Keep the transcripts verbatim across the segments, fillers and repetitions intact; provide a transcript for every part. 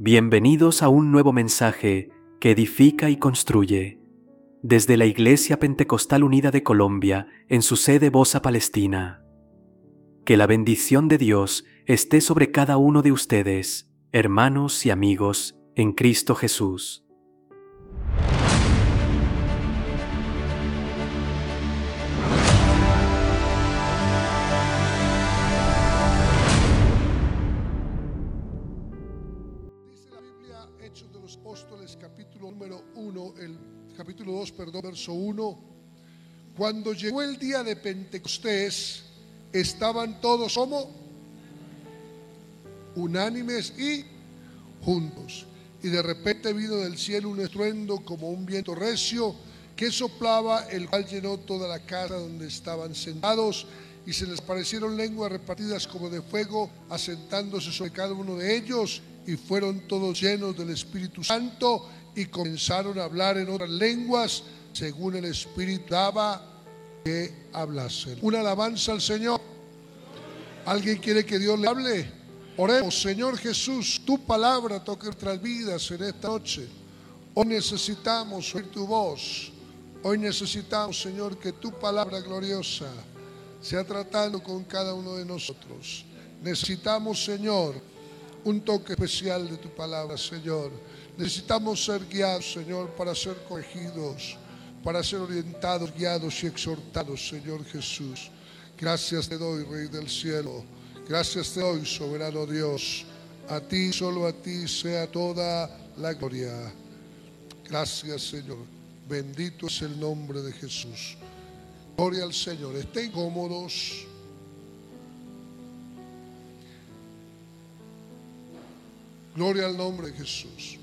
Bienvenidos a un nuevo mensaje que edifica y construye. Desde la Iglesia Pentecostal Unida de Colombia, en su sede Bosa, Palestina. Que la bendición de Dios esté sobre cada uno de ustedes, hermanos y amigos, en Cristo Jesús. Dice la Biblia, Hechos de los Apóstoles, capítulo número uno, el capítulo dos, perdón, verso uno. Cuando llegó el día de Pentecostés, estaban todos como unánimes y juntos. Y de repente vino del cielo un estruendo como un viento recio que soplaba, el cual llenó toda la casa donde estaban sentados, y se les aparecieron lenguas repartidas como de fuego, asentándose sobre cada uno de ellos, y fueron todos llenos del Espíritu Santo, y comenzaron a hablar en otras lenguas, según el Espíritu daba que hablasen. Una alabanza al Señor. ¿Alguien quiere que Dios le hable? Oremos. Señor Jesús, tu palabra toque nuestras vidas en esta noche. Hoy necesitamos oír tu voz. Hoy necesitamos, Señor, que tu palabra gloriosa sea tratando con cada uno de nosotros. Necesitamos, Señor, un toque especial de tu palabra, Señor. Necesitamos ser guiados, Señor, para ser corregidos, para ser orientados, guiados y exhortados, Señor Jesús. Gracias te doy, Rey del cielo. Gracias te doy, soberano Dios. A ti, solo a ti, sea toda la gloria. Gracias, Señor. Bendito es el nombre de Jesús. Gloria al Señor. Estén cómodos. Gloria al nombre de Jesús.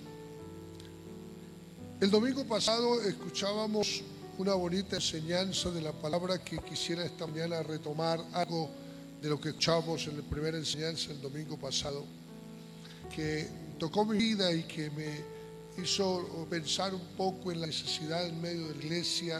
El domingo pasado escuchábamos una bonita enseñanza de la palabra que quisiera esta mañana retomar algo de lo que escuchamos en la primera enseñanza el domingo pasado, que tocó mi vida y que me hizo pensar un poco en la necesidad en medio de la iglesia,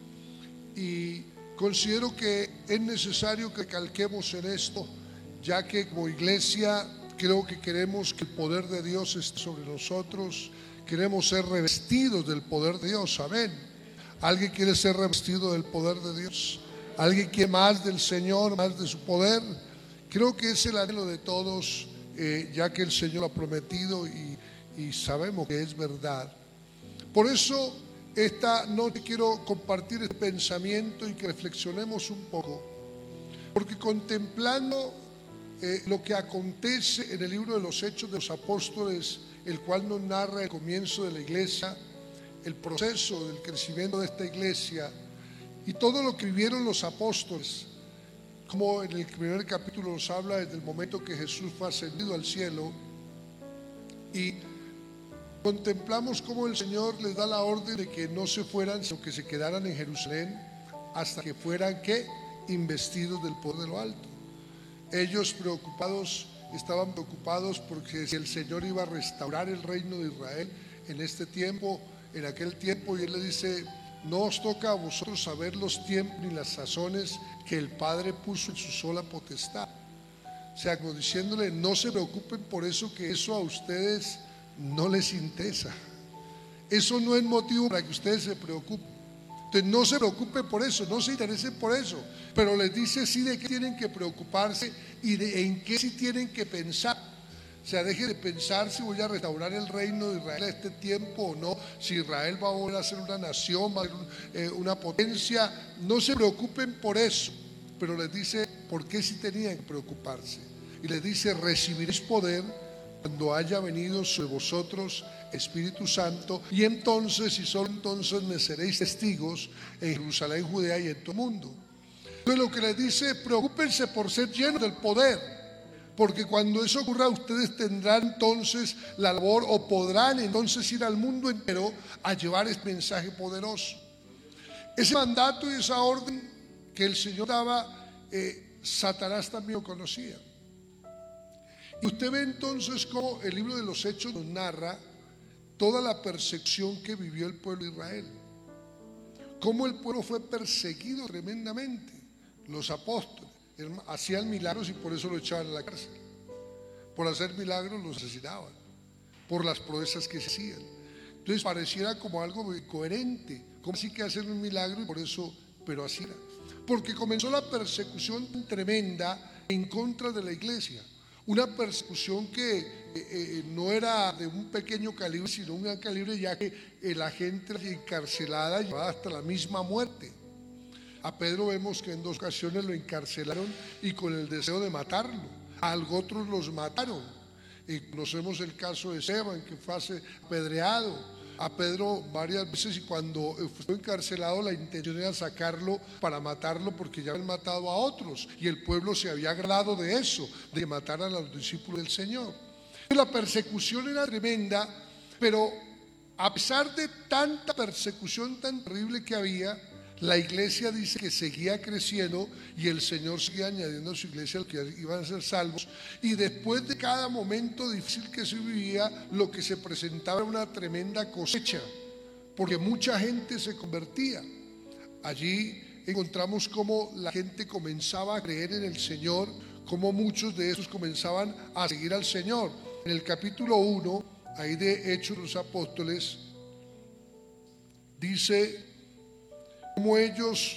y considero que es necesario que calquemos en esto, ya que como iglesia creo que queremos que el poder de Dios esté sobre nosotros. Queremos ser revestidos del poder de Dios, amén. ¿Alguien quiere ser revestido del poder de Dios? ¿Alguien quiere más del Señor, más de su poder? Creo que es el anhelo de todos, eh, ya que el Señor lo ha prometido y, y sabemos que es verdad. Por eso esta noche quiero compartir este pensamiento y que reflexionemos un poco, porque contemplando eh, lo que acontece en el libro de los Hechos de los Apóstoles, el cual nos narra el comienzo de la iglesia, el proceso del crecimiento de esta iglesia y todo lo que vivieron los apóstoles, como en el primer capítulo nos habla desde el momento que Jesús fue ascendido al cielo, y contemplamos cómo el Señor les da la orden de que no se fueran, sino que se quedaran en Jerusalén hasta que fueran ¿qué? Investidos del poder de lo alto. Ellos preocupados estaban preocupados porque si el Señor iba a restaurar el reino de Israel en este tiempo, en aquel tiempo, y Él le dice: no os toca a vosotros saber los tiempos ni las sazones que el Padre puso en su sola potestad. O sea, como diciéndole, no se preocupen por eso, que eso a ustedes no les interesa. Eso no es motivo para que ustedes se preocupen. Entonces no se preocupen por eso, no se interesen por eso, pero les dice sí de qué tienen que preocuparse y de en qué sí tienen que pensar. O sea, deje de pensar si voy a restaurar el reino de Israel a este tiempo o no, si Israel va a volver a ser una nación, va a ser un, eh, una potencia. No se preocupen por eso, pero les dice por qué sí tenían que preocuparse. Y les dice: recibiréis poder cuando haya venido sobre vosotros Espíritu Santo, y entonces, y solo entonces, me seréis testigos en Jerusalén, Judea y en todo el mundo. Entonces lo que les dice: preocúpense por ser llenos del poder, porque cuando eso ocurra ustedes tendrán entonces la labor, o podrán entonces ir al mundo entero a llevar este mensaje poderoso. Ese mandato y esa orden que el Señor daba, eh, Satanás también lo conocía. Y usted ve entonces cómo el libro de los Hechos nos narra toda la persecución que vivió el pueblo de Israel, cómo el pueblo fue perseguido tremendamente. Los apóstoles hacían milagros y por eso lo echaban a la cárcel. Por hacer milagros los asesinaban. por las proezas que se hacían. Entonces pareciera como algo incoherente, como así que hacer un milagro y por eso, pero así era. Porque comenzó la persecución tremenda en contra de la iglesia. Una persecución que eh, eh, no era de un pequeño calibre, sino un gran calibre, ya que eh, la gente encarcelada llevaba hasta la misma muerte. A Pedro vemos que en dos ocasiones lo encarcelaron y con el deseo de matarlo. A otros los mataron. Y conocemos el caso de Esteban, que fue apedreado. A Pedro varias veces, y cuando fue encarcelado la intención era sacarlo para matarlo, porque ya habían matado a otros y el pueblo se había agradado de eso, de que mataran a los discípulos del Señor. La persecución era tremenda, pero a pesar de tanta persecución tan terrible que había, la iglesia dice que seguía creciendo y el Señor seguía añadiendo a su iglesia los que iban a ser salvos. Y después de cada momento difícil que se vivía, lo que se presentaba era una tremenda cosecha, porque mucha gente se convertía. Allí encontramos cómo la gente comenzaba a creer en el Señor, cómo muchos de esos comenzaban a seguir al Señor. En el capítulo uno, ahí de Hechos de los Apóstoles, dice como ellos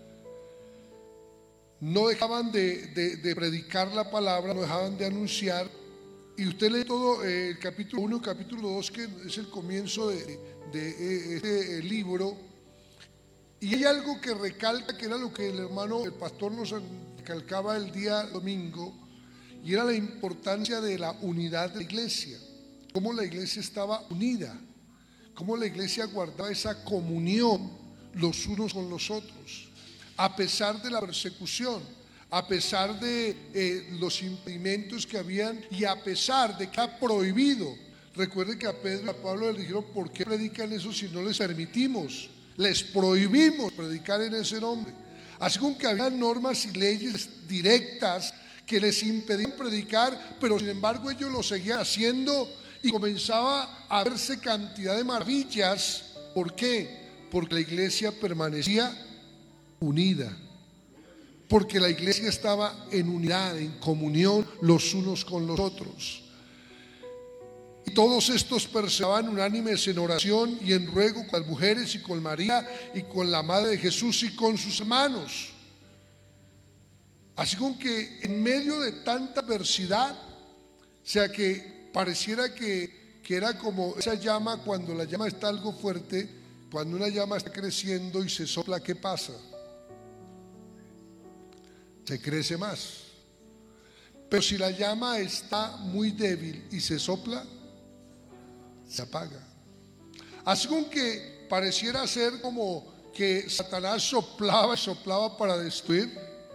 no dejaban de, de, de predicar la palabra, no dejaban de anunciar. Y usted lee todo eh, el capítulo uno y capítulo dos, que es el comienzo de, de, de este eh, libro. Y hay algo que recalca, que era lo que el hermano, el pastor nos recalcaba el día domingo, y era la importancia de la unidad de la iglesia, cómo la iglesia estaba unida, cómo la iglesia guardaba esa comunión los unos con los otros, a pesar de la persecución, a pesar de eh, los impedimentos que habían y a pesar de que ha prohibido. Recuerden que a Pedro y a Pablo les dijeron: ¿por qué predican eso si no les permitimos? Les prohibimos predicar en ese nombre. Así como que había normas y leyes directas que les impedían predicar, pero sin embargo ellos lo seguían haciendo y comenzaba a verse cantidad de maravillas. ¿Por qué? Porque la iglesia permanecía unida, porque la iglesia estaba en unidad, en comunión los unos con los otros. Y todos estos perseveraban unánimes en oración y en ruego con las mujeres y con María y con la madre de Jesús y con sus hermanos. Así como que en medio de tanta adversidad, o sea que pareciera que, que era como esa llama, cuando la llama está algo fuerte. Cuando una llama está creciendo y se sopla, ¿qué pasa? Se crece más. Pero si la llama está muy débil y se sopla, se apaga. Así como que pareciera ser como que Satanás soplaba y soplaba para destruir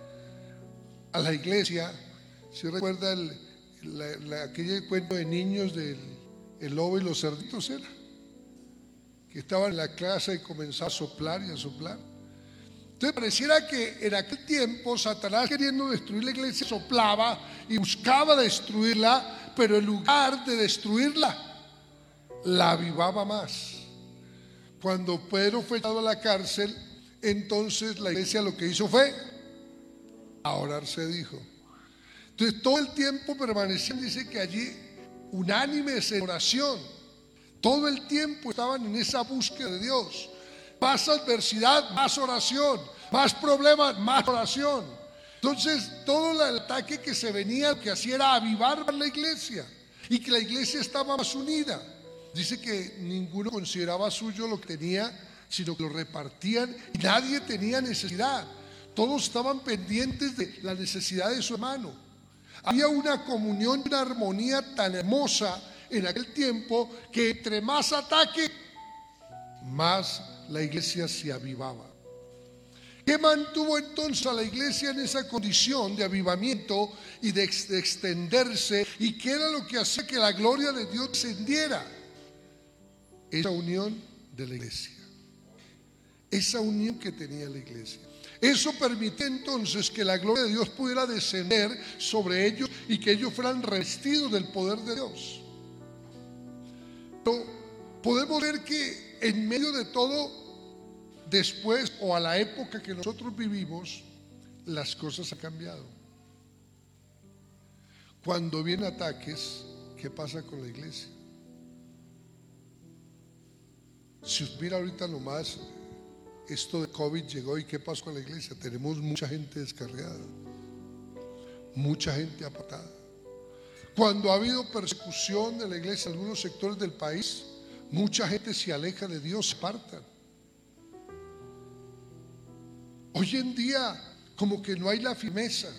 a la iglesia. ¿Se recuerda el, la, la, aquel cuento de niños del el lobo y los cerditos? Era que estaban en la clase y comenzaba a soplar y a soplar. Entonces pareciera que en aquel tiempo Satanás, queriendo destruir la iglesia, soplaba y buscaba destruirla, pero en lugar de destruirla, la avivaba más. Cuando Pedro fue echado a la cárcel, entonces la iglesia lo que hizo fue a orar, se dijo. Entonces todo el tiempo permanecían, dice que allí unánimes en oración. Todo el tiempo estaban en esa búsqueda de Dios. Más adversidad, más oración. Más problemas, más oración. Entonces todo el ataque que se venía, lo que hacía era avivar la iglesia, y que la iglesia estaba más unida. Dice que ninguno consideraba suyo lo que tenía, sino que lo repartían, y nadie tenía necesidad. Todos estaban pendientes de la necesidad de su hermano. Había una comunión, una armonía tan hermosa en aquel tiempo, que entre más ataque, más la iglesia se avivaba. ¿Qué mantuvo entonces a la iglesia en esa condición de avivamiento y de, ex, de extenderse? ¿Y qué era lo que hacía que la gloria de Dios descendiera? Esa unión de la iglesia, esa unión que tenía la iglesia. Eso permite entonces que la gloria de Dios pudiera descender sobre ellos y que ellos fueran revestidos del poder de Dios. Pero podemos ver que en medio de todo, después o a la época que nosotros vivimos, las cosas han cambiado. Cuando vienen ataques, ¿qué pasa con la iglesia? Si mira ahorita nomás, esto de COVID llegó y ¿qué pasó con la iglesia? Tenemos mucha gente descarriada, mucha gente apartada. Cuando ha habido persecución de la iglesia en algunos sectores del país, mucha gente se aleja de Dios, se apartan. Hoy en día como que no hay la firmeza.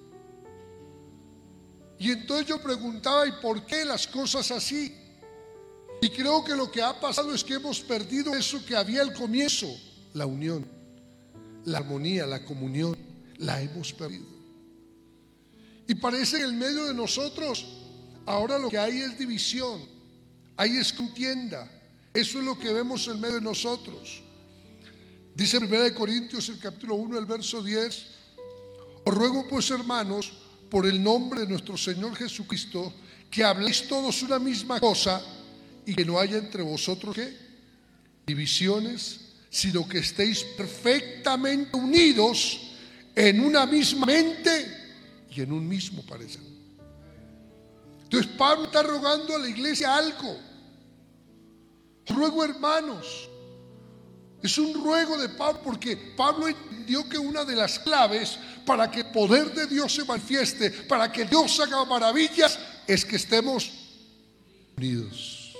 Y entonces yo preguntaba, ¿y por qué las cosas así? Y creo que lo que ha pasado es que hemos perdido eso que había al comienzo, la unión, la armonía, la comunión, la hemos perdido. Y parece que en medio de nosotros ahora lo que hay es división, hay es contienda. Eso es lo que vemos en medio de nosotros. Dice primera de Corintios, el capítulo uno, el verso diez: os ruego pues, hermanos, por el nombre de nuestro Señor Jesucristo, que habléis todos una misma cosa y que no haya entre vosotros ¿qué? Divisiones, sino que estéis perfectamente unidos en una misma mente y en un mismo parecer. Entonces Pablo está rogando a la iglesia algo. Ruego, hermanos. Es un ruego de Pablo, porque Pablo entendió que una de las claves para que el poder de Dios se manifieste, para que Dios haga maravillas, es que estemos unidos.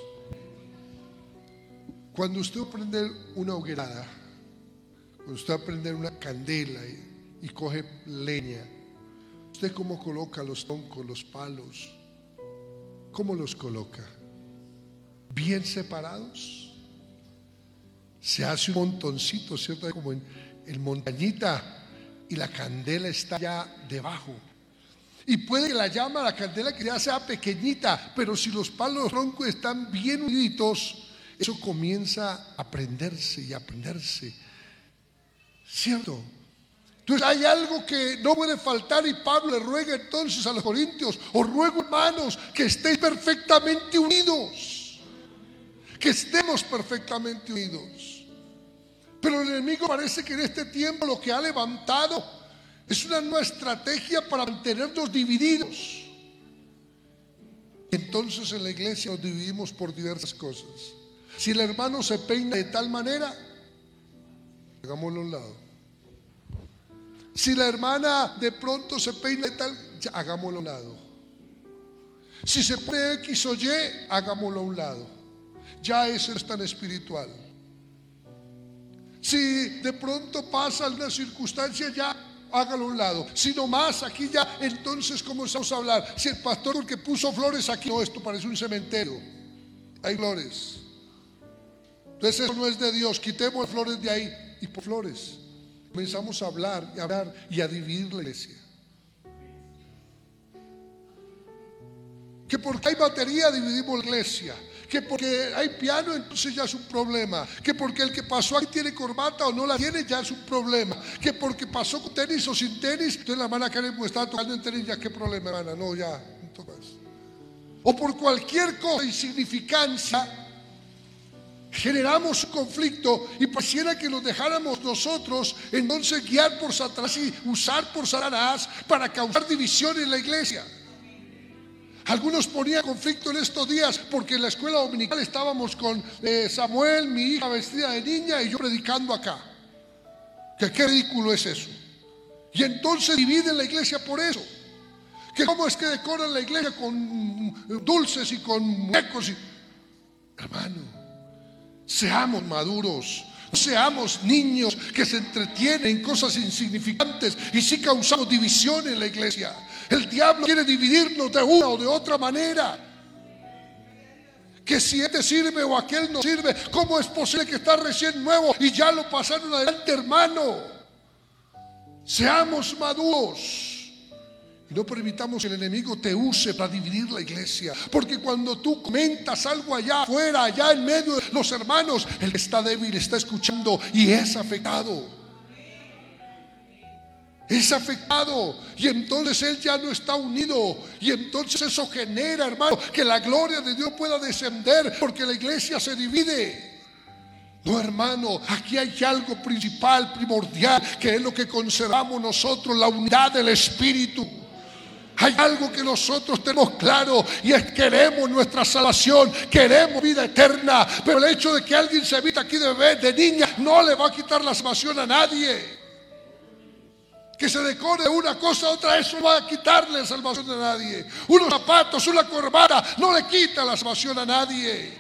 Cuando usted va a prender una hoguerada, cuando usted va a prender una candela y, y coge leña, ¿usted cómo coloca los troncos, los palos? ¿Cómo los coloca? ¿Bien separados? Se hace un montoncito, ¿cierto? Como en, en montañita, y la candela está ya debajo. Y puede que la llama, la candela que ya sea pequeñita, pero si los palos los troncos están bien unidos, eso comienza a prenderse y a prenderse, ¿cierto? Entonces hay algo que no puede faltar, y Pablo le ruega entonces a los corintios: os ruego, hermanos, que estéis perfectamente unidos, que estemos perfectamente unidos. Pero el enemigo parece que en este tiempo lo que ha levantado es una nueva estrategia para mantenernos divididos. Entonces en la iglesia nos dividimos por diversas cosas. Si el hermano se peina de tal manera, hagámoslo a un lado. Si la hermana de pronto se peina de tal, ya, hagámoslo a un lado. Si se pone X o Y, hagámoslo a un lado. Ya eso es tan espiritual. Si de pronto pasa alguna circunstancia, ya hágalo a un lado. Si no más, aquí ya entonces comenzamos a hablar. Si el pastor porque puso flores aquí, no, esto parece un cementerio, hay flores. Entonces eso no es de Dios, quitemos flores de ahí. Y por flores comenzamos a hablar y a hablar y a dividir la iglesia. Que porque hay batería dividimos la iglesia, que porque hay piano entonces ya es un problema, que porque el que pasó aquí tiene corbata o no la tiene ya es un problema, que porque pasó con tenis o sin tenis, entonces la hermana Karen pues estaba tocando en tenis, ya qué problema, hermana, no, ya, no tocas. O por cualquier cosa, insignificancia, generamos un conflicto y pareciera que nos dejáramos nosotros entonces guiar por Satanás y usar por Satanás para causar división en la iglesia. Algunos ponían conflicto en estos días porque en la escuela dominical estábamos con eh, Samuel, mi hija vestida de niña, y yo predicando acá. Que qué ridículo es eso. Y entonces dividen la iglesia por eso. Que cómo es que decoran la iglesia con dulces y con muñecos y... Hermano, seamos maduros. No seamos niños que se entretienen en cosas insignificantes y sí causamos división en la iglesia. El diablo quiere dividirnos de una o de otra manera. Que si este sirve o aquel no sirve, ¿cómo es posible que está recién nuevo y ya lo pasaron adelante, hermano? Seamos maduros. Y no permitamos que el enemigo te use para dividir la iglesia. Porque cuando tú comentas algo allá afuera, allá en medio de los hermanos, el que está débil está escuchando y es afectado. Es afectado. Y entonces él ya no está unido. Y entonces eso genera, hermano, que la gloria de Dios pueda descender, porque la iglesia se divide. No, hermano, aquí hay algo principal, primordial, que es lo que conservamos nosotros, la unidad del Espíritu. Hay algo que nosotros tenemos claro y es: queremos nuestra salvación, queremos vida eterna. Pero el hecho de que alguien se vista aquí de bebé, de niña, no le va a quitar la salvación a nadie. Que se decore una cosa a otra, eso no va a quitarle la salvación a nadie. Unos zapatos, una corbata, no le quita la salvación a nadie.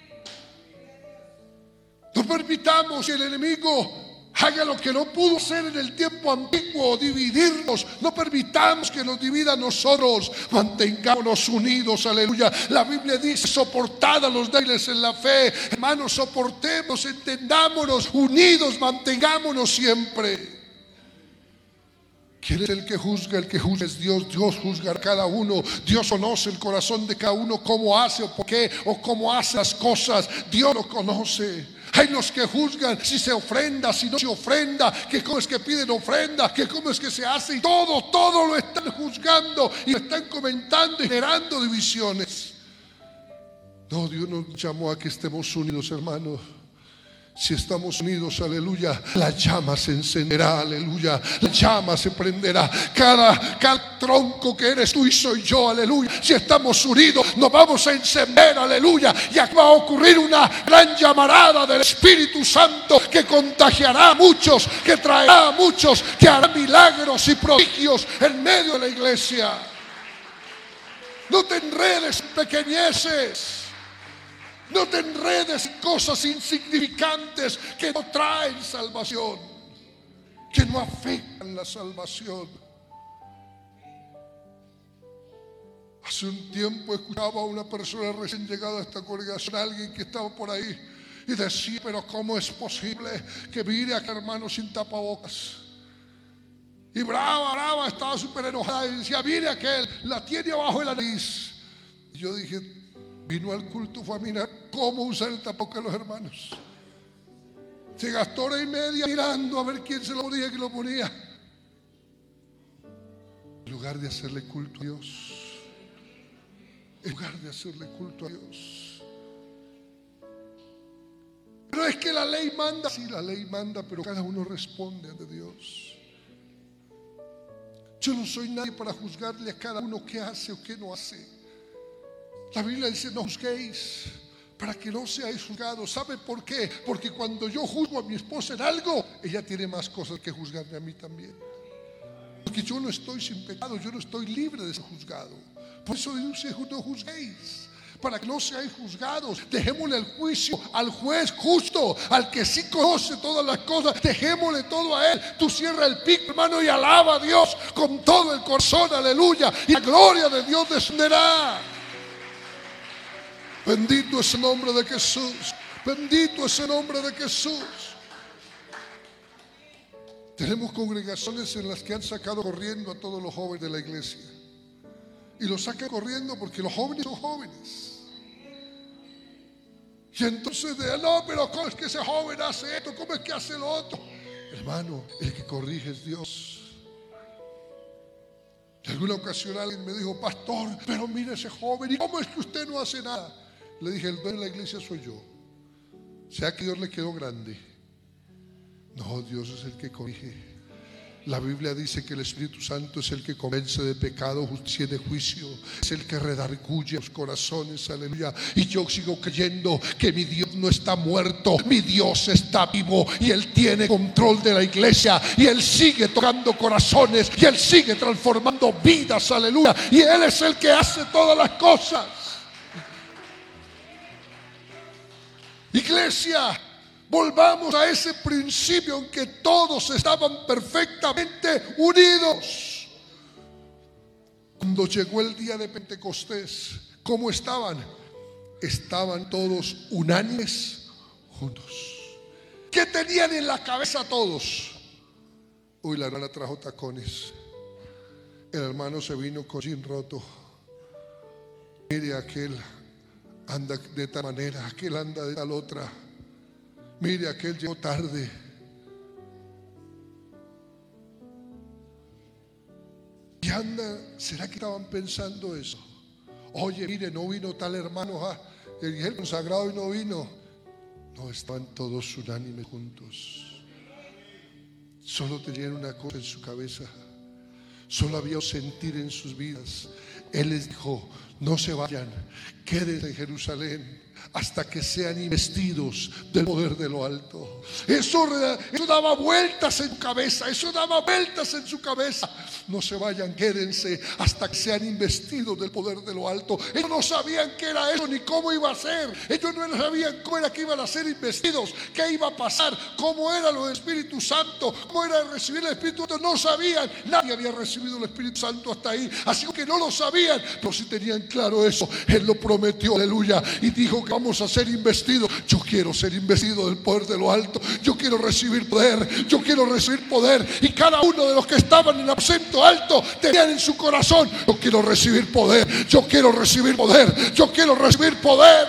No permitamos que el enemigo haga lo que no pudo hacer en el tiempo antiguo, dividirnos. No permitamos que nos divida a nosotros. Mantengámonos unidos, aleluya. La Biblia dice: soportad a los débiles en la fe. Hermanos, soportemos, entendámonos, unidos, mantengámonos siempre. ¿Quién es el que juzga? El que juzga es Dios. Dios juzga a cada uno. Dios conoce el corazón de cada uno, cómo hace o por qué o cómo hace las cosas. Dios lo conoce. Hay los que juzgan si se ofrenda, si no se ofrenda, que cómo es que piden ofrenda, que cómo es que se hace, y todo, todo lo están juzgando y lo están comentando y generando divisiones. No, Dios nos llamó a que estemos unidos, hermanos. Si estamos unidos, aleluya, la llama se encenderá, aleluya, la llama se prenderá. Cada, cada tronco que eres tú y soy yo, aleluya. Si estamos unidos, nos vamos a encender, aleluya. Y aquí va a ocurrir una gran llamarada del Espíritu Santo que contagiará a muchos, que traerá a muchos, que hará milagros y prodigios en medio de la iglesia. No te enredes en pequeñeces. No te enredes en cosas insignificantes que no traen salvación, que no afectan la salvación. Hace un tiempo escuchaba a una persona recién llegada a esta congregación, alguien que estaba por ahí, y decía: pero ¿cómo es posible que mire a aquel hermano sin tapabocas? Y brava, brava, estaba súper enojada y decía: mire aquel, la tiene abajo de la nariz. Y yo dije: vino al culto, fue a mirar cómo usar el tapabocas de los hermanos. Se gastó hora y media mirando a ver quién se lo ponía y quién lo ponía. En lugar de hacerle culto a Dios, en lugar de hacerle culto a Dios. Pero es que la ley manda. Sí, la ley manda, pero cada uno responde ante Dios. Yo no soy nadie para juzgarle a cada uno qué hace o qué no hace. La Biblia dice: no juzguéis para que no seáis juzgados. ¿Sabe por qué? Porque cuando yo juzgo a mi esposa en algo, ella tiene más cosas que juzgarme a mí también. Porque yo no estoy sin pecado, yo no estoy libre de ser juzgado. Por eso dice: no juzguéis para que no seáis juzgados. Dejémosle el juicio al juez justo, al que sí conoce todas las cosas. Dejémosle todo a él. Tú cierra el pico, hermano, y alaba a Dios con todo el corazón, aleluya, y la gloria de Dios descenderá. Bendito es el nombre de Jesús. Bendito es el nombre de Jesús. Tenemos congregaciones en las que han sacado corriendo a todos los jóvenes de la iglesia. Y los sacan corriendo porque los jóvenes son jóvenes. Y entonces de no, pero ¿cómo es que ese joven hace esto? ¿Cómo es que hace lo otro? Hermano, el que corrige es Dios. En alguna ocasión alguien me dijo: pastor, pero mire ese joven, ¿y cómo es que usted no hace nada? Le dije: el dueño de la iglesia soy yo. Sea que Dios le quedó grande. No, Dios es el que corrige. La Biblia dice que el Espíritu Santo es el que convence de pecado, justicia y de juicio. Es el que redarguye los corazones, aleluya. Y yo sigo creyendo que mi Dios no está muerto. Mi Dios está vivo y Él tiene control de la iglesia. Y Él sigue tocando corazones y Él sigue transformando vidas, aleluya. Y Él es el que hace todas las cosas. Iglesia, volvamos a ese principio en que todos estaban perfectamente unidos. Cuando llegó el día de Pentecostés, ¿cómo estaban? Estaban todos unánimes, juntos. ¿Qué tenían en la cabeza todos? Uy, la hermana trajo tacones. El hermano se vino con jean roto. Mire, aquel anda de tal manera, aquel anda de tal otra. Mire, aquel llegó tarde. Y anda, ¿será que estaban pensando eso? Oye, mire, no vino tal hermano, ah, el consagrado y no vino. No, estaban todos unánimes juntos. Solo tenían una cosa en su cabeza: Solo había un sentir en sus vidas. Él les dijo: no se vayan, quédense en Jerusalén hasta que sean investidos del poder de lo alto. Eso, eso daba vueltas en su cabeza, eso daba vueltas en su cabeza. No se vayan, quédense hasta que sean investidos del poder de lo alto. Ellos no sabían qué era eso ni cómo iba a ser. Ellos no sabían cómo era que iban a ser investidos, qué iba a pasar, cómo era lo del Espíritu Santo, cómo era recibir el Espíritu Santo. No sabían, nadie había recibido el Espíritu Santo hasta ahí, así que no lo sabían, pero sí tenían claro eso. Él lo prometió, aleluya, y dijo que vamos a ser investidos. Yo quiero ser investido del poder de lo alto. Yo quiero recibir poder. Yo quiero recibir poder. Y cada uno de los que estaban en el aposento alto tenían en su corazón: yo quiero recibir poder. Yo quiero recibir poder. Yo quiero recibir poder.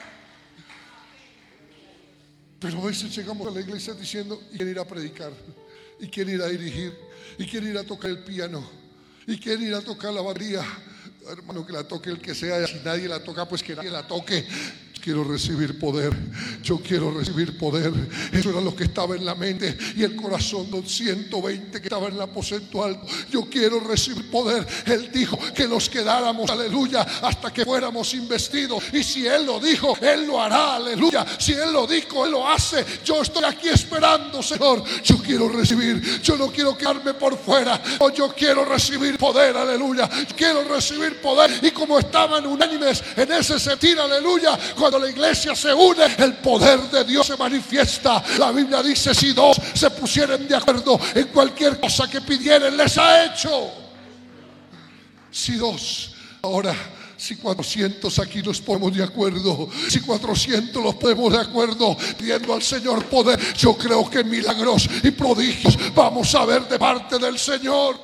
Pero a veces llegamos a la iglesia diciendo: y quiero ir a predicar, y quiero ir a dirigir, y quiero ir a tocar el piano, y quiero ir a tocar la batería. Hermano, que la toque el que sea. Si nadie la toca, pues que nadie la toque. Quiero recibir poder. Yo quiero recibir poder. Eso era lo que estaba en la mente y el corazón de los ciento veinte que estaban en el aposento alto. Yo quiero recibir poder. Él dijo que nos quedáramos, aleluya, hasta que fuéramos investidos. Y si Él lo dijo, Él lo hará, aleluya. Si Él lo dijo, Él lo hace. Yo estoy aquí esperando, Señor. Yo quiero recibir. Yo no quiero quedarme por fuera. Oh, yo quiero recibir poder, aleluya. Quiero recibir poder. Y como estaban unánimes en ese sentir, aleluya, cuando la iglesia se une, el poder de Dios se manifiesta. La Biblia dice: si dos se pusieren de acuerdo en cualquier cosa que pidieren, les ha hecho. Si dos, ahora si cuatrocientos aquí nos ponemos de acuerdo, si cuatrocientos los ponemos de acuerdo pidiendo al Señor poder, yo creo que milagros y prodigios vamos a ver de parte del Señor.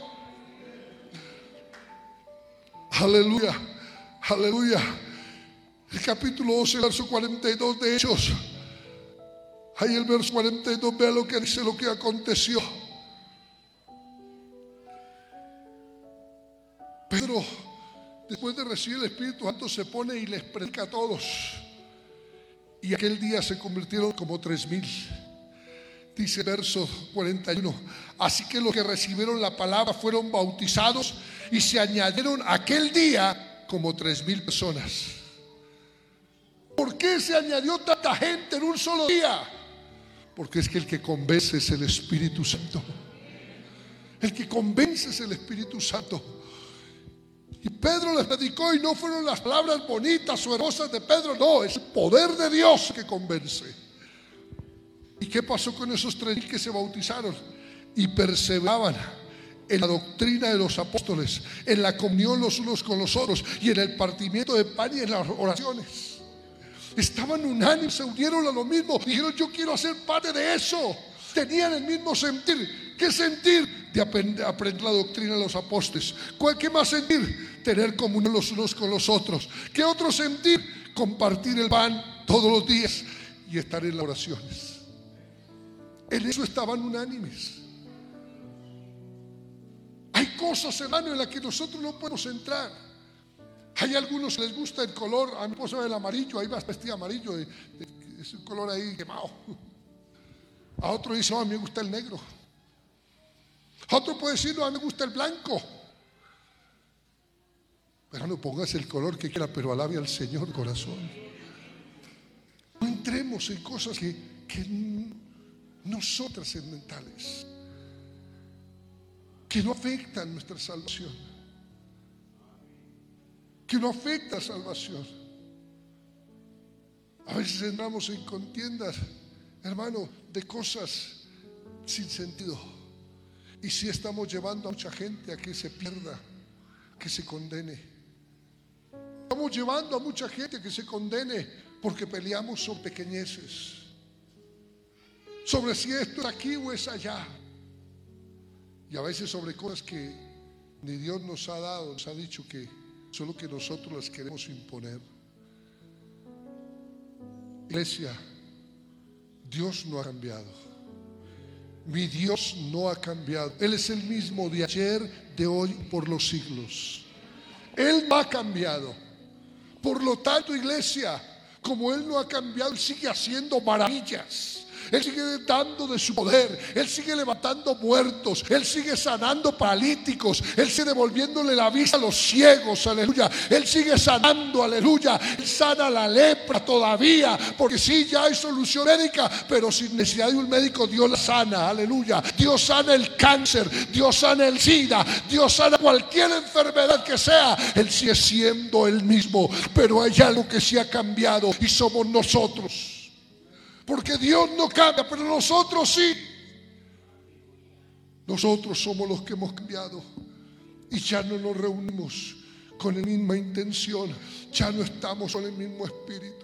Aleluya, aleluya. El capítulo doce, verso cuarenta y dos de Hechos. Ahí el verso cuarenta y dos, vea lo que dice, lo que aconteció. Pedro, después de recibir el Espíritu Santo, se pone y les predica a todos. Y aquel día se convirtieron como tres mil. Dice verso cuarenta y uno: así que los que recibieron la palabra fueron bautizados, y se añadieron aquel día como tres mil personas. ¿Por qué se añadió tanta gente en un solo día? Porque es que el que convence es el Espíritu Santo. El que convence es el Espíritu Santo. Y Pedro les predicó, y no fueron las palabras bonitas o hermosas de Pedro, no, es el poder de Dios que convence. ¿Y qué pasó con esos tres mil que se bautizaron? Y perseveraban en la doctrina de los apóstoles, en la comunión los unos con los otros, y en el partimiento de pan y en las oraciones. Estaban unánimes, se unieron a lo mismo. Dijeron: yo quiero ser parte de eso. Tenían el mismo sentir. ¿Qué sentir? De aprender, aprender la doctrina de los apóstoles. ¿Qué más sentir? Tener comunión los unos con los otros. ¿Qué otro sentir? Compartir el pan todos los días y estar en las oraciones. En eso estaban unánimes. Hay cosas, hermano, en las que nosotros no podemos entrar. Hay algunos que les gusta el color. A mi esposa el amarillo, ahí va vestida amarillo, de, de, es un color ahí quemado. A otro dice: oh, a mí me gusta el negro. A otro puede decir: no, a mí me gusta el blanco. Pero no pongas el color que quiera, pero alabe al Señor, corazón. No entremos en cosas que, que no son trascendentales, que no afectan nuestra salvación, que no afecta a salvación. A veces entramos en contiendas, hermano, de cosas sin sentido. Y si estamos llevando a mucha gente a que se pierda, que se condene. Estamos llevando a mucha gente a que se condene porque peleamos sobre pequeñeces, sobre si esto es aquí o es allá. Y a veces sobre cosas que ni Dios nos ha dado, nos ha dicho que solo que nosotros las queremos imponer. Iglesia, Dios no ha cambiado. Mi Dios no ha cambiado. Él es el mismo de ayer, de hoy, por los siglos. Él no ha cambiado. Por lo tanto, iglesia, como Él no ha cambiado, Él sigue haciendo maravillas. Él sigue dando de su poder. Él sigue levantando muertos. Él sigue sanando paralíticos. Él sigue devolviéndole la vista a los ciegos, aleluya. Él sigue sanando, aleluya. Él sana la lepra todavía, porque sí, ya hay solución médica, pero sin necesidad de un médico Dios la sana, aleluya. Dios sana el cáncer, Dios sana el SIDA, Dios sana cualquier enfermedad que sea. Él sigue siendo el mismo, pero hay algo que sí ha cambiado y somos nosotros, porque Dios no cambia, pero nosotros sí. Nosotros somos los que hemos cambiado y ya no nos reunimos con la misma intención, ya no estamos con el mismo espíritu,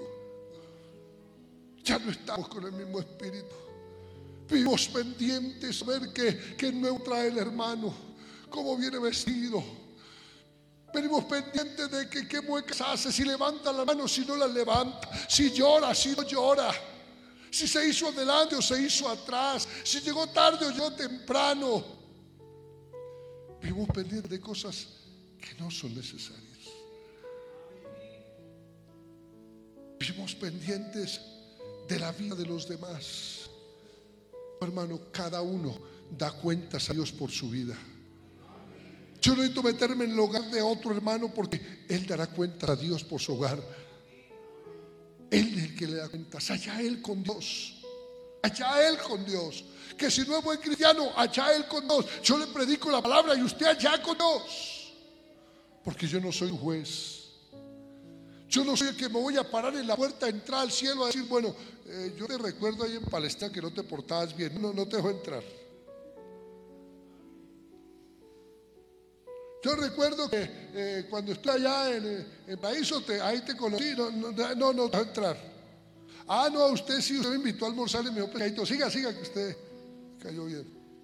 ya no estamos con el mismo espíritu. Vivimos pendientes a ver qué, qué nuevo trae el hermano, cómo viene vestido. Venimos pendientes de que qué muecas hace, si levanta la mano, si no la levanta, si llora, si no llora, si se hizo adelante o se hizo atrás, si llegó tarde o llegó temprano. Vivimos pendientes de cosas que no son necesarias. Vivimos pendientes de la vida de los demás. Hermano, cada uno da cuentas a Dios por su vida. Yo no necesito meterme en el hogar de otro hermano, porque él dará cuentas a Dios por su hogar. Él es el que le da cuentas. Allá él con Dios. Allá él con Dios. Que si no es buen cristiano, allá él con Dios. Yo le predico la palabra y usted allá con Dios. Porque yo no soy un juez. Yo no soy el que me voy a parar en la puerta a entrar al cielo a decir, bueno, eh, yo te recuerdo ahí en Palestina que no te portabas bien. No, no te dejo entrar. Yo recuerdo que eh, cuando estuve allá en, en Paraíso, te, ahí te conocí, no, no, no, no te dejo entrar. Ah, no, a usted sí, usted me invitó a almorzar y me dijo, pegadito, siga, siga, que usted cayó bien.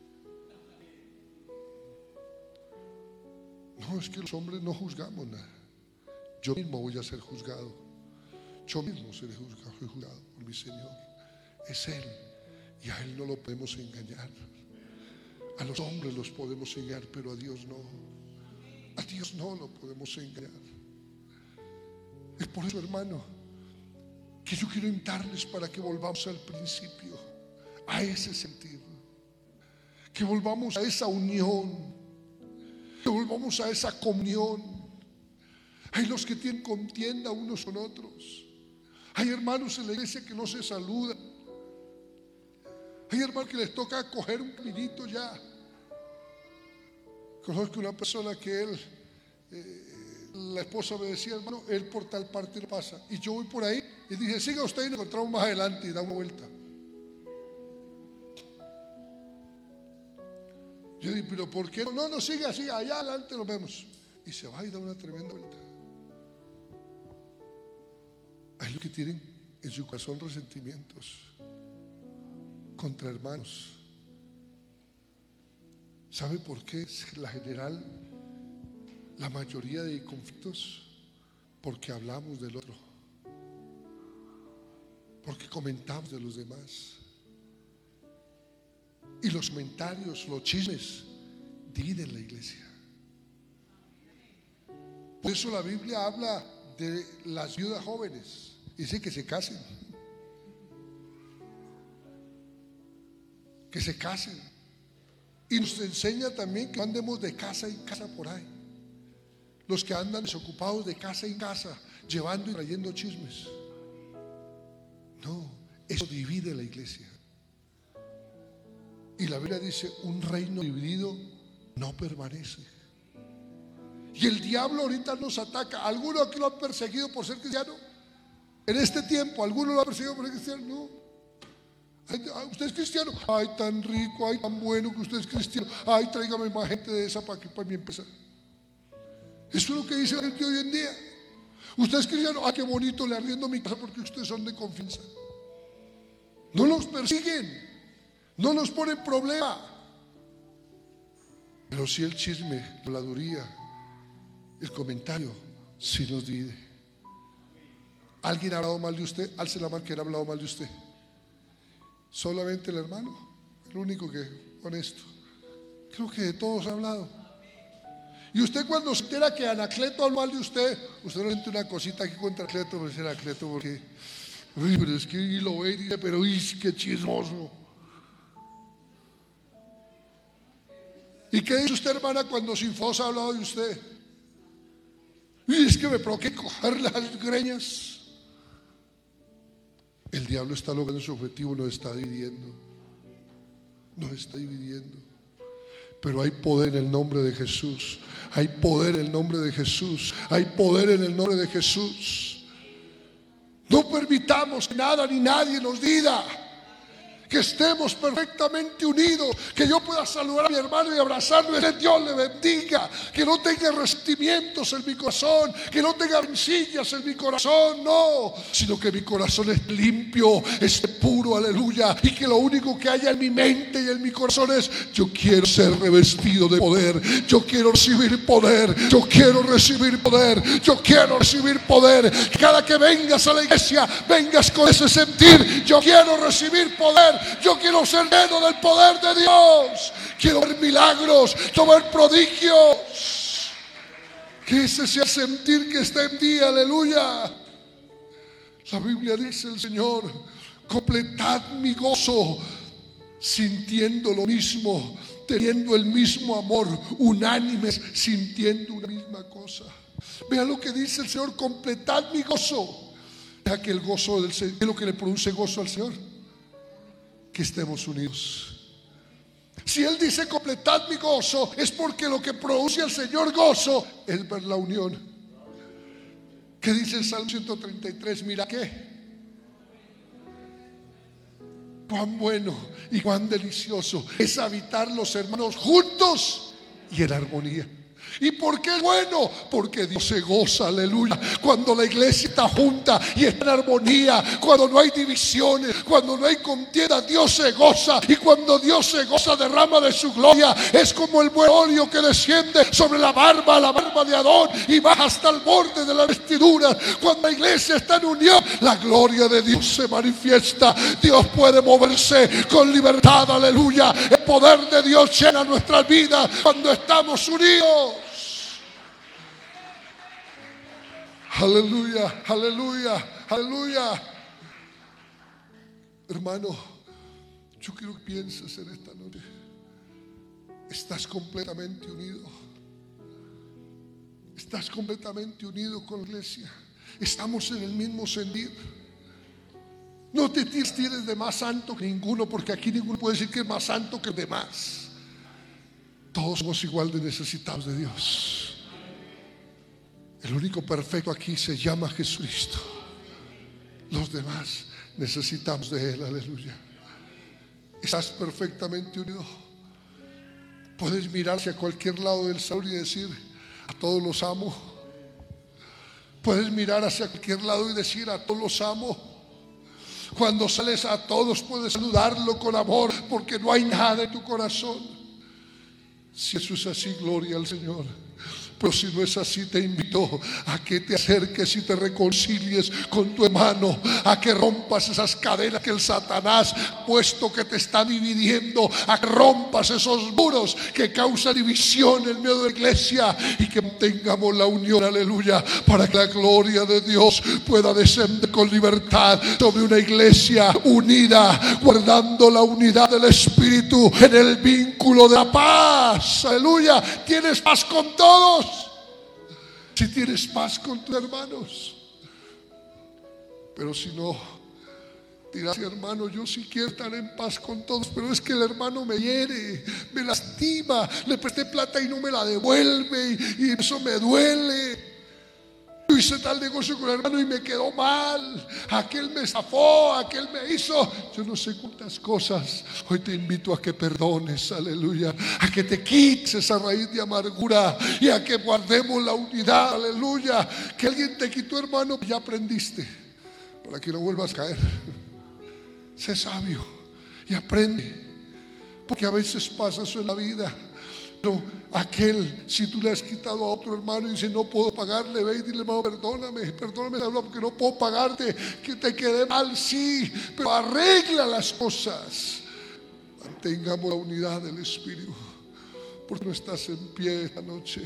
No, es que los hombres no juzgamos nada. Yo mismo voy a ser juzgado. Yo mismo seré juzgado, juzgado por mi Señor. Es Él, y a Él no lo podemos engañar. A los hombres los podemos engañar, pero a Dios no. A Dios no lo podemos engañar. Es por eso, hermano, que yo quiero invitarles para que volvamos al principio, a ese sentir, que volvamos a esa unión, que volvamos a esa comunión. Hay los que tienen contienda unos con otros. Hay hermanos en la iglesia que no se saludan. Hay hermanos que les toca coger un caminito ya. Conozco una persona que él, eh, la esposa me decía, hermano, él por tal parte no pasa. Y yo voy por ahí y dije, siga usted y nos encontramos más adelante y da una vuelta. Yo dije, pero ¿por qué? No, no, siga, siga, allá adelante nos vemos. Y se va y da una tremenda vuelta. Hay los que tienen en su corazón resentimientos contra hermanos. ¿Sabe por qué es la general, la mayoría de conflictos? Porque hablamos del otro, porque comentamos de los demás. Y los comentarios, los chismes dividen la iglesia. Por eso la Biblia habla de las viudas jóvenes. Dice que se casen, que se casen. Y nos enseña también que andemos de casa en casa por ahí. Los que andan desocupados de casa en casa, llevando y trayendo chismes. No, eso divide la iglesia. Y la Biblia dice, un reino dividido no permanece. Y el diablo ahorita nos ataca. ¿Alguno aquí lo han perseguido por ser cristiano? En este tiempo, ¿alguno lo ha perseguido por ser cristiano? No. Usted es cristiano, ay, tan rico, ay, tan bueno que usted es cristiano, ay, tráigame más gente de esa para, que, para mi empresa. Eso es lo que dice la gente hoy en día. Usted es cristiano, ay, qué bonito, le arriendo mi casa porque ustedes son de confianza. No nos persiguen, no nos ponen problema, pero si el chisme, la habladuría, el comentario, sí nos divide. ¿Alguien ha hablado mal de usted? Alce la mano que ha hablado mal de usted. Solamente el hermano, el único que honesto. Creo que de todos ha hablado. Y usted cuando se entera que Anacleto habló mal de usted, usted no siente una cosita aquí contra Anacleto, pues Anacleto, porque Uy, pero es que y lo ve y dice, pero uy, qué chismoso. ¿Y qué dice usted, hermana, cuando sin Sinfos ha hablado de usted? Y es que me provoqué coger las greñas. El diablo está logrando su objetivo, nos está dividiendo. Nos está dividiendo. Pero hay poder en el nombre de Jesús. Hay poder en el nombre de Jesús. Hay poder en el nombre de Jesús. No permitamos que nada ni nadie nos diga. Que estemos perfectamente unidos, que yo pueda saludar a mi hermano y abrazarlo y que Dios le bendiga, que no tenga resentimientos en mi corazón, que no tenga rencillas en mi corazón, no, sino que mi corazón es limpio, es puro, aleluya, y que lo único que haya en mi mente y en mi corazón es: yo quiero ser revestido de poder, yo quiero recibir poder, yo quiero recibir poder, yo quiero recibir poder. Cada que vengas a la iglesia, vengas con ese sentir: yo quiero recibir poder. Yo quiero ser lleno del poder de Dios. Quiero ver milagros, quiero ver prodigios. Que ese sea el sentir que está en ti, aleluya. La Biblia dice el Señor: completad mi gozo, sintiendo lo mismo, teniendo el mismo amor, unánimes, sintiendo una misma cosa. Vean lo que dice el Señor: completad mi gozo. Vea que el gozo del Señor, ¿qué es lo que le produce gozo al Señor? Que estemos unidos. Si Él dice completad mi gozo, es porque lo que produce al Señor gozo es ver la unión. ¿Qué dice el Salmo ciento treinta y tres? Mira qué, cuán bueno y cuán delicioso es habitar los hermanos juntos y en armonía. ¿Y por qué es bueno? Porque Dios se goza, aleluya, cuando la iglesia está junta y está en armonía, cuando no hay divisiones, cuando no hay contienda. Dios se goza, y cuando Dios se goza derrama de su gloria. Es como el buen óleo que desciende sobre la barba, la barba de Aarón, y baja hasta el borde de la vestidura. Cuando la iglesia está en unión, la gloria de Dios se manifiesta. Dios puede moverse con libertad, aleluya. El poder de Dios llena nuestras vidas cuando estamos unidos. Aleluya, aleluya, aleluya. Hermano, yo quiero que pienses en esta noche. Estás completamente unido. Estás completamente unido con la iglesia. Estamos en el mismo sentir. No te tires de más santo que ninguno, porque aquí ninguno puede decir que es más santo que el demás. Todos somos igual de necesitados de Dios. El único perfecto aquí se llama Jesucristo. Los demás necesitamos de Él, aleluya. Estás perfectamente unido. Puedes mirar hacia cualquier lado del salón y decir: a todos los amo. Puedes mirar hacia cualquier lado y decir: a todos los amo. Cuando sales a todos puedes saludarlo con amor, porque no hay nada en tu corazón. Si eso es así, gloria al Señor. Pero si no es así, te invito a que te acerques y te reconcilies con tu hermano, a que rompas esas cadenas que el Satanás ha puesto, que te está dividiendo, a que rompas esos muros que causan división en medio de la iglesia, y que tengamos la unión, aleluya, para que la gloria de Dios pueda descender con libertad sobre una iglesia unida, guardando la unidad del Espíritu en el vínculo de la paz, aleluya. ¿Tienes paz con todos? Si tienes paz con tus hermanos. Pero si no, dirás: hermano, yo sí quiero estar en paz con todos, pero es que el hermano me hiere, me lastima, le presté plata y no me la devuelve, y, y eso me duele. Yo hice tal negocio con el hermano y me quedó mal, aquel me estafó, aquel me hizo, yo no sé cuántas cosas. Hoy te invito a que perdones, aleluya, a que te quites esa raíz de amargura y a que guardemos la unidad, aleluya. Que alguien te quitó, hermano, ya aprendiste, para que no vuelvas a caer. Sé sabio y aprende, porque a veces pasa eso en la vida. Pero aquel, si tú le has quitado a otro hermano y dice: no puedo pagarle, ve y dile: hermano, perdóname, perdóname, porque no puedo pagarte, que te quedé mal, sí, pero arregla las cosas. Mantengamos la unidad del Espíritu. Porque no estás en pie esta noche.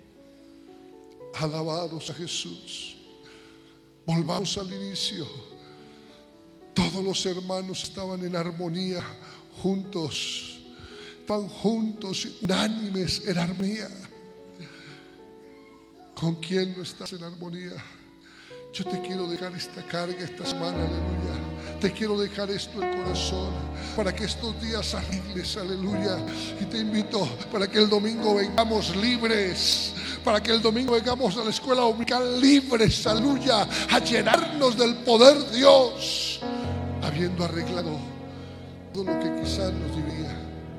Alabados a Jesús. Volvamos al inicio. todos los hermanos estaban en armonía, juntos, estaban juntos, unánimes en armonía. ¿Con quién no estás en armonía? Yo te quiero dejar esta carga esta semana, aleluya. Te quiero dejar esto en el corazón para que estos días arregles, aleluya. Y te invito para que el domingo vengamos libres, para que el domingo vengamos a la escuela dominical libres, aleluya, a llenarnos del poder de Dios, habiendo arreglado todo lo que quizás nos diría.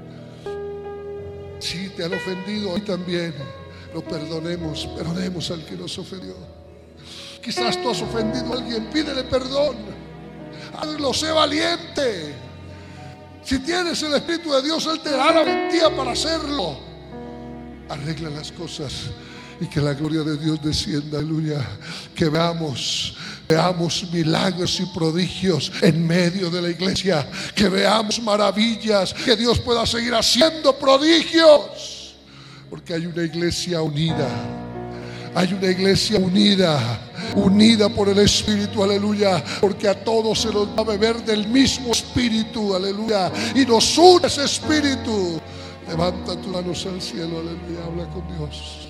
Si te han ofendido hoy también, lo perdonemos, perdonemos al que nos ofendió. Quizás tú has ofendido a alguien, pídele perdón. Hazlo, sé valiente. Si tienes el Espíritu de Dios, Él te dará la valentía para hacerlo. Arregla las cosas y que la gloria de Dios descienda, aleluya. Que veamos, veamos milagros y prodigios en medio de la iglesia. Que veamos maravillas, que Dios pueda seguir haciendo prodigios. Porque hay una iglesia unida. Hay una iglesia unida, unida por el Espíritu, aleluya, porque a todos se nos va a beber del mismo Espíritu, aleluya, y nos une ese Espíritu. Levanta tus manos al cielo, aleluya, habla con Dios.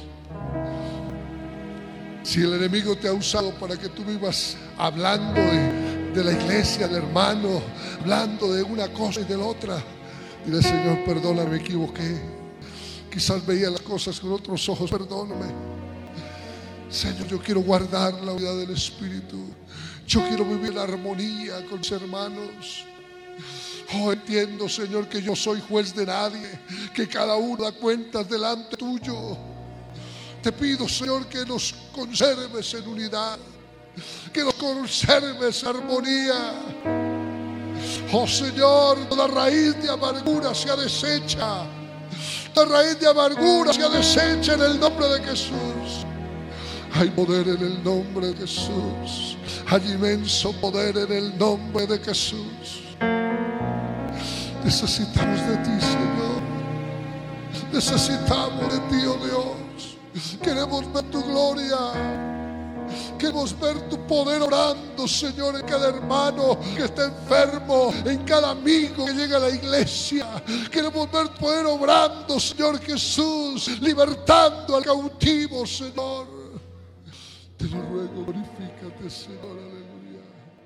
Si el enemigo te ha usado para que tú vivas hablando de, de la iglesia, del hermano, hablando de una cosa y de la otra, dile: Señor, perdona, me equivoqué. Quizás veía las cosas con otros ojos, perdóname. Señor, yo quiero guardar la unidad del Espíritu. Yo quiero vivir en armonía con mis hermanos. Oh, entiendo, Señor, que yo soy juez de nadie, que cada uno da cuentas delante tuyo. Te pido, Señor, que nos conserves en unidad, que nos conserves en armonía. Oh, Señor, toda raíz de amargura sea deshecha. Toda raíz de amargura sea deshecha en el nombre de Jesús. Hay poder en el nombre de Jesús. Hay inmenso poder en el nombre de Jesús. Necesitamos de ti, Señor. Necesitamos de ti, oh Dios. Queremos ver tu gloria. Queremos ver tu poder orando, Señor, en cada hermano que está enfermo, en cada amigo que llega a la iglesia. Queremos ver tu poder obrando, Señor Jesús, libertando al cautivo, Señor. Te lo ruego, glorifícate, Señor, aleluya.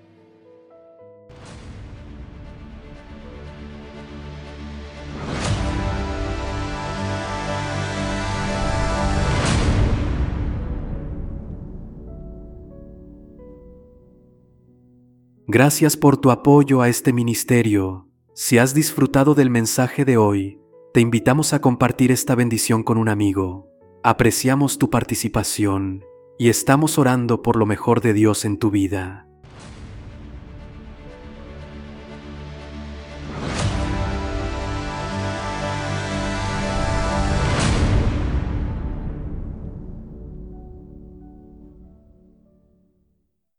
Gracias por tu apoyo a este ministerio. Si has disfrutado del mensaje de hoy, te invitamos a compartir esta bendición con un amigo. Apreciamos tu participación y estamos orando por lo mejor de Dios en tu vida.